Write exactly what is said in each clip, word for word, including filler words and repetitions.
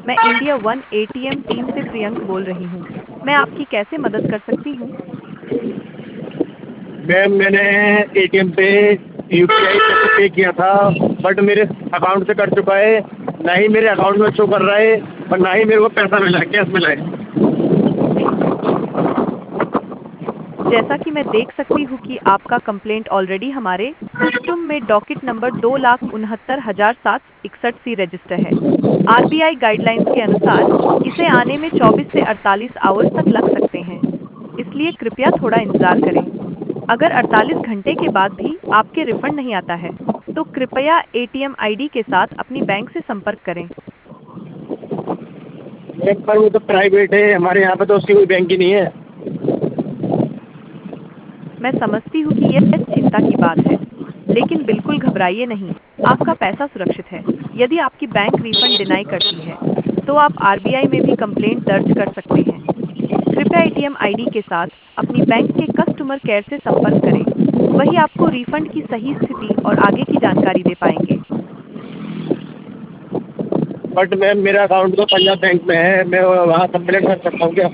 मैं India One ATM team से प्रियंक बोल रही हूँ। मैं आपकी कैसे मदद कर सकती हूँ? मैम मैंने एटीएम पे यूपीआई से पे किया था, बट मेरे अकाउंट से कट चुका है। ना ही मेरे अकाउंट में शो कर रहा है और ना ही मेरे को पैसा मिला है, कैश मिला है। जैसा कि मैं देख सकती हूँ कि आपका कंप्लेंट ऑलरेडी हमारे सिस्टम में डॉकेट नंबर दो लाख उनहत्तर हजार सात इकसठ सी रजिस्टर है। आरबीआई गाइडलाइंस के अनुसार इसे आने में चौबीस से अड़तालीस आवर्स तक लग सकते हैं, इसलिए कृपया थोड़ा इंतजार करें। अगर अड़तालीस घंटे के बाद भी आपके रिफंड नहीं आता है, तो कृपया एटीएम आईडी के साथ अपनी बैंक से संपर्क करें। मैम पर वो तो प्राइवेट है, हमारे यहाँ पे तो उसकी कोई बैंक ही नहीं है। मैं समझती हूँ कि यह चिंता की बात है, लेकिन बिल्कुल घबराइए नहीं, आपका पैसा सुरक्षित है। यदि आपकी बैंक रिफंड डिनाई करती है, तो आप आरबीआई में भी कंप्लेंट दर्ज कर सकते हैं। कृपया एटीएम आईडी के साथ अपनी बैंक के कस्टमर केयर से संपर्क करें। वही आपको रिफंड की सही स्थिति और आगे की जानकारी दे पाएंगे। बट मैम मेरा अकाउंट तो पंजाब बैंक में है, मैं वहाँ कंप्लेंट कर सकता हूँ क्या?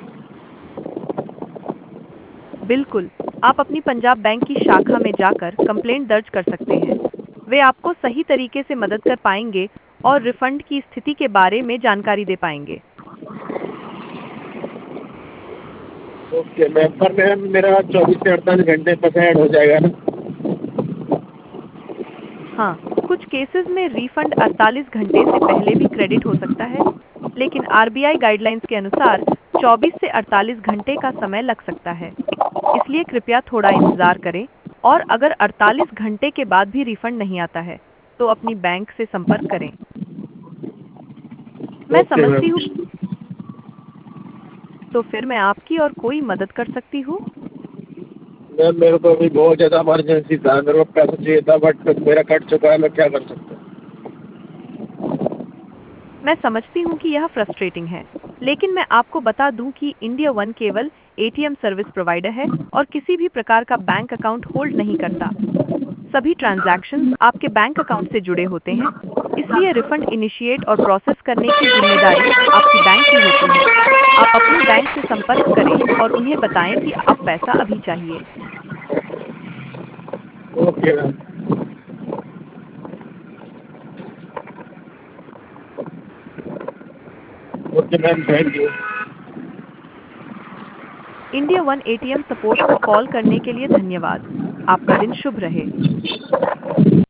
बिल्कुल, आप अपनी पंजाब बैंक की शाखा में जाकर कंप्लेंट दर्ज कर सकते हैं। वे आपको सही तरीके से मदद कर पाएंगे और रिफंड की स्थिति के बारे में जानकारी दे पाएंगे। ओके मैम, पर मैम मेरा चौबीस से अड़तालीस घंटे तक ऐड हो जाएगा ना? हाँ, कुछ केसेस में रिफंड अड़तालीस घंटे से पहले भी क्रेडिट हो सकता है, लेकिन आरबीआई गाइडलाइंस के अनुसार चौबीस से अड़तालीस घंटे का समय लग सकता है। इसलिए कृपया थोड़ा इंतजार करें और अगर अड़तालीस घंटे के बाद भी रिफंड नहीं आता है, तो अपनी बैंक से संपर्क करें। मैं ओके समझती मैम। हूँ, तो फिर मैं आपकी और कोई मदद कर सकती हूँ? मैम मेरे को अभी बहुत ज़्यादा इमरजेंसी था, मेरे को पैसा चाहिए था, बट मेरा कट चुका है, मैं क्या कर सकता हूँ? मैं समझती हूँ कि यह फ्रस्ट्रेटिंग है, लेकिन मैं आपको बता दूं कि इंडिया वन केवल एटीएम सर्विस प्रोवाइडर है और किसी भी प्रकार का बैंक अकाउंट होल्ड नहीं करता। सभी ट्रांजैक्शंस आपके बैंक अकाउंट से जुड़े होते हैं, इसलिए रिफंड इनिशिएट और प्रोसेस करने की जिम्मेदारी आपकी बैंक की होती है। आप अपनी बैंक से संपर्क करें और उन्हें बताएं कि आप पैसा अभी चाहिए। Okay ma'am. Okay ma'am, thank you. India One ATM support को कॉल करने के लिए धन्यवाद। आपका दिन शुभ रहे।